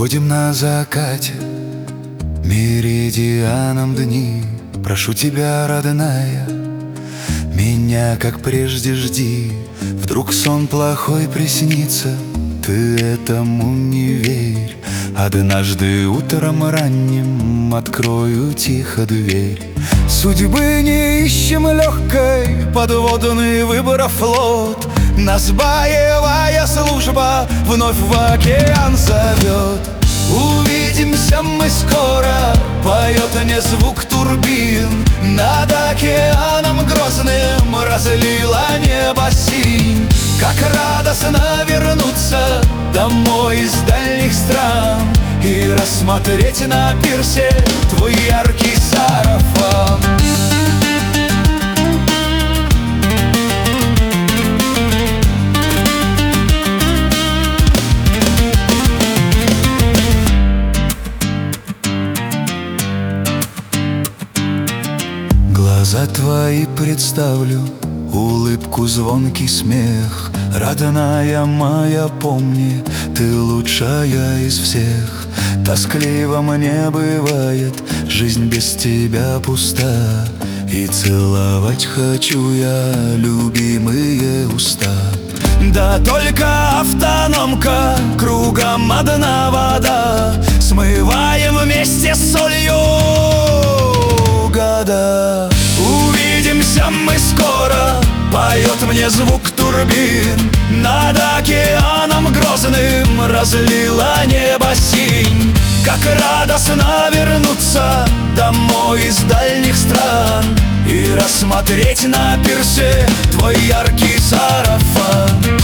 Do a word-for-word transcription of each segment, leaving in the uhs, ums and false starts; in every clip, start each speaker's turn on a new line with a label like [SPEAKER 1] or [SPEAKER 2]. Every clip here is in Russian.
[SPEAKER 1] Уходим на закате меридианом дни. Прошу тебя, родная, меня как прежде жди. Вдруг сон плохой приснится, ты этому не верь. Однажды утром ранним открою тихо дверь. Судьбы не ищем легкой, подводный выбор флот. Нас боевая служба вновь в океан зовет. Увидимся мы скоро, поет мне звук турбин. Над океаном грозным разлила небо синь. Как радостно вернуться домой из дальних стран и рассмотреть на пирсе твой яркий сарафан. Глаза твои представлю, улыбку, звонкий смех. Родная моя, помни, ты лучшая из всех. Тоскливо мне бывает, жизнь без тебя пуста. И целовать хочу я любимые уста. Да только автономка, кругом одна вода. Смываем вместе с солью года. Увидимся мы скоро, поет мне звук турбин. Над океаном грозным разлила небо синь. Как радостно вернуться домой из дальних стран и рассмотреть на пирсе твой яркий сарафан.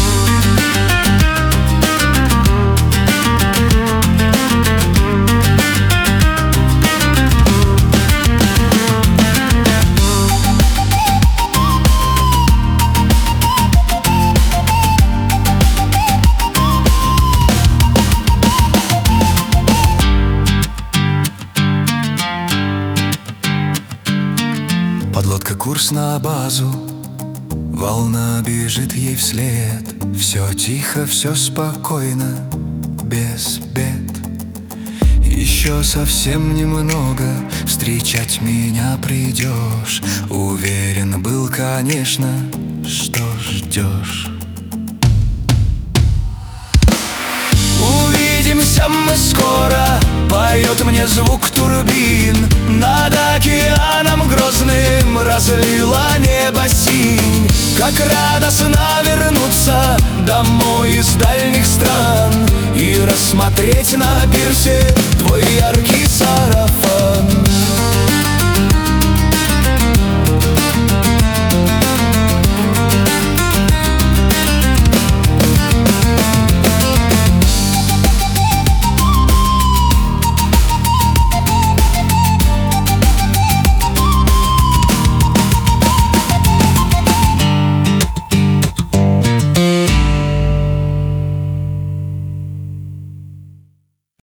[SPEAKER 1] Подлодка курс на базу, волна бежит ей вслед. Все тихо, все спокойно, без бед. Еще совсем немного, встречать меня придешь. Уверен был, конечно, что ждешь. Увидимся мы скоро, поет мне звук турбин. Над океаном грозным разлила небо синь. Как радостно вернуться домой из дальних стран и рассмотреть на пирсе твой яркий сарафан.